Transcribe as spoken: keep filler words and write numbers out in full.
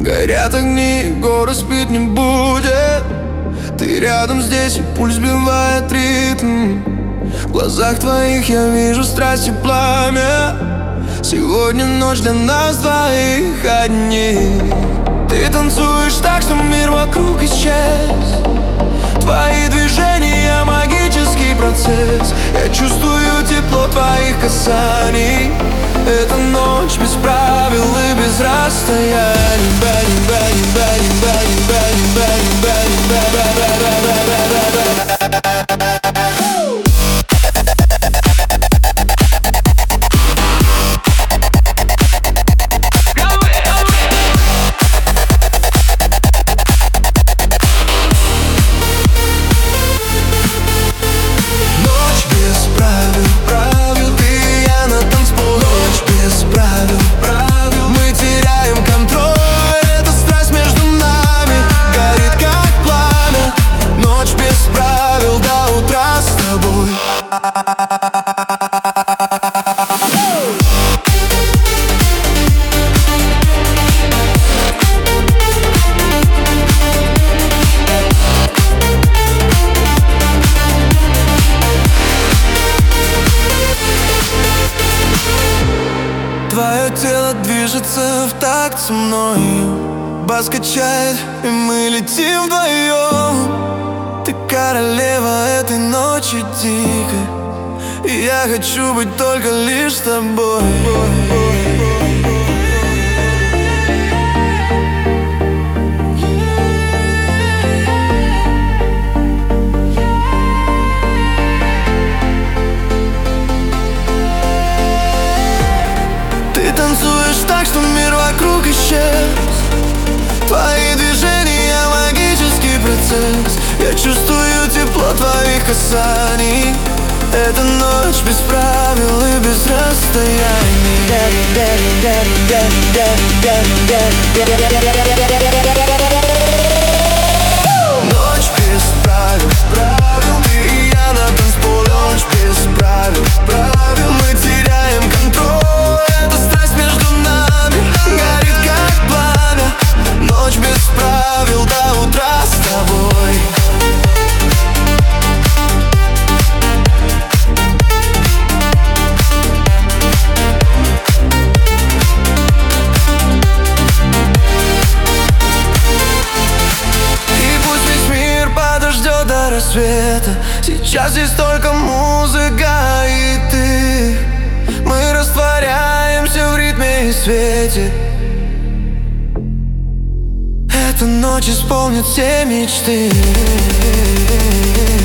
Горят огни, город спит не будет. Ты рядом здесь, и пульс сбивает ритм. В глазах твоих я вижу страсть и пламя. Сегодня ночь для нас двоих одни. Ты танцуешь так, что мир вокруг исчез. Твои движения — магический процесс. Я чувствую тепло твоих касаний. Эта ночь без правил и без расстояний. Бэни, бэни, бэни, бэни, бэни, бэни, бэни, бэни, бэни, твое тело движется в такт со мною. Бас качает, и мы летим вдвоем. Ты королева этой ночи дикой, и я хочу быть только лишь с тобой. Ты танцуешь так, что мир вокруг исчез. Твои движения — магический процесс. Я чувствую тепло твоих касаний. Эта ночь без правил и без расстояний. Ночь без правил, правил. Ты и я на танцполе. Ночь без правил, правил. Мы теряем контроль. Эта страсть между нами горит как пламя. Ночь без правил до утра с тобой. Сейчас здесь только музыка и ты. Мы растворяемся в ритме и свете. Эта ночь исполнит все мечты.